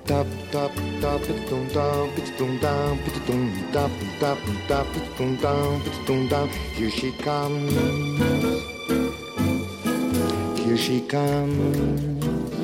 Tap tap tap it dum dum it dum dum it dum tap tap tap it dum dum it dum dum. Here she comes. Here she comes.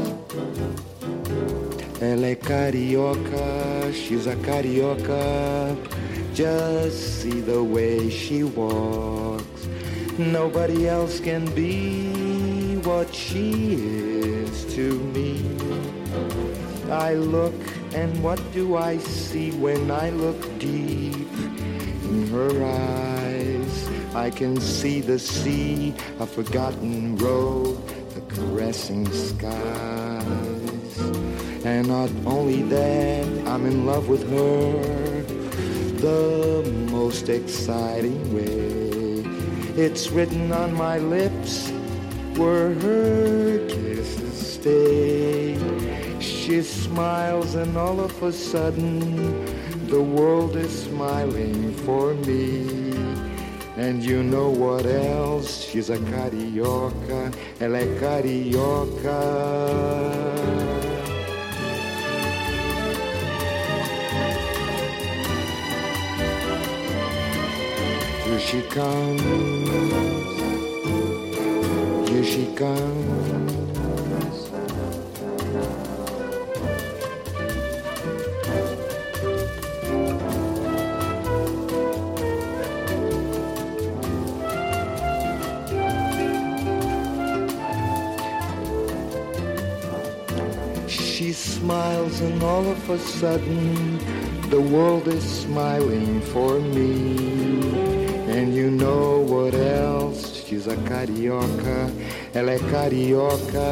Ela é carioca, she's a carioca. Just see the way she walks. Nobody else can be what she is to me. I look, and what do I see when I look deep in her eyes? I can see the sea, a forgotten road, the caressing skies. And not only that, I'm in love with her the most exciting way. It's written on my lips where her kisses stay. She smiles and all of a sudden the world is smiling for me. And you know what else? She's a carioca, ela é carioca. Here she comes, here she comes. She smiles and all of a sudden the world is smiling for me. And you know what else? She's a carioca, ela é carioca.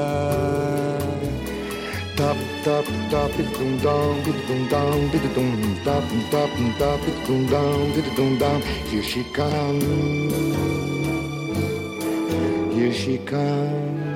Top, top, top, it dum dum, it dum dum, it dum top, top, top, it dum dum, it dum dum. Here she comes, here she comes.